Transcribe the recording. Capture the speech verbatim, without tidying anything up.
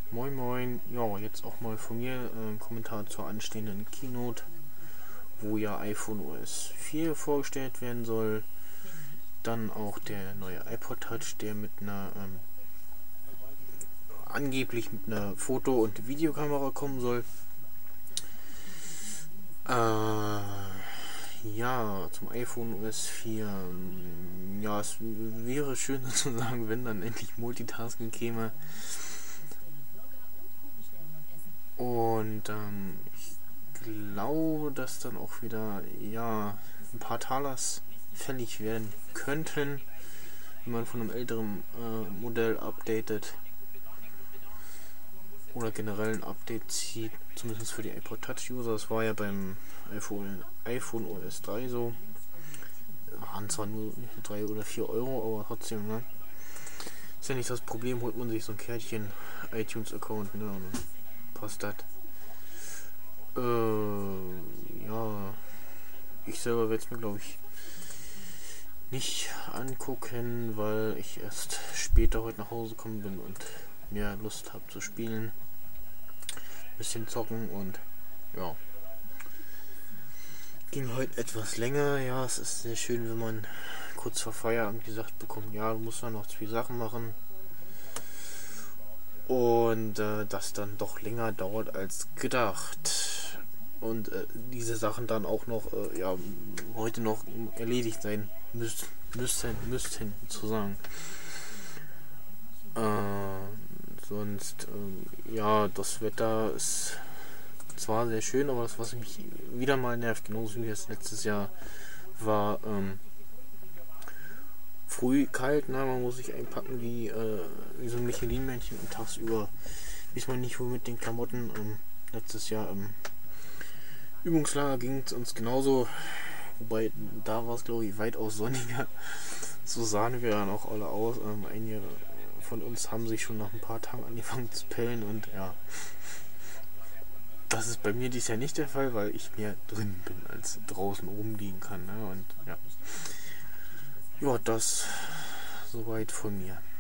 Moin Moin, ja, jetzt auch mal von mir äh, ein Kommentar zur anstehenden Keynote, wo ja iPhone O S vier vorgestellt werden soll. Dann auch der neue iPod Touch, der mit einer ähm, angeblich mit einer Foto- und Videokamera kommen soll. Äh, ja, zum iPhone O S vier. Ja, es wäre schön sozusagen, wenn dann endlich Multitasking käme. Und ähm, ich glaube, dass dann auch wieder ja ein paar Talers fällig werden könnten, wenn man von einem älteren äh, Modell updatet oder generell ein Update zieht, zumindest für die iPod Touch User. Das war ja beim iPhone, iPhone O S drei so. Waren zwar nur drei oder vier Euro, aber trotzdem, ne? Ist ja nicht das Problem, holt man sich so ein Kärtchen iTunes-Account, ne? Und dann passt das. Äh, ja, ich selber werde es mir, glaube ich, nicht angucken, weil ich erst später heute nach Hause gekommen bin und mehr Lust habe zu spielen. Bisschen zocken und ja. Ging heute etwas länger. Ja, es ist sehr schön, wenn man kurz vor Feierabend gesagt bekommt, ja, du musst dann noch zwei Sachen machen. Und äh, das dann doch länger dauert als gedacht. Und äh, diese Sachen dann auch noch äh, ja, heute noch erledigt sein müssten, müssten, müssten sozusagen. Äh, sonst, äh, ja, das Wetter ist zwar sehr schön, aber das, was mich wieder mal nervt, genauso wie es letztes Jahr war, ähm, früh kalt, ne? Man muss sich einpacken wie, äh, wie so ein Michelin-Männchen und tagsüber weiß man nicht, wo mit den Klamotten. Ähm, letztes Jahr im Übungslager ging es uns genauso, wobei da war es, glaube ich, weitaus sonniger. So sahen wir dann auch alle aus. Ähm, einige von uns haben sich schon nach ein paar Tagen angefangen zu pellen und ja, das ist bei mir dies Jahr nicht der Fall, weil ich mehr drin bin als draußen rumliegen kann. Ne? Und ja, ja, das soweit von mir.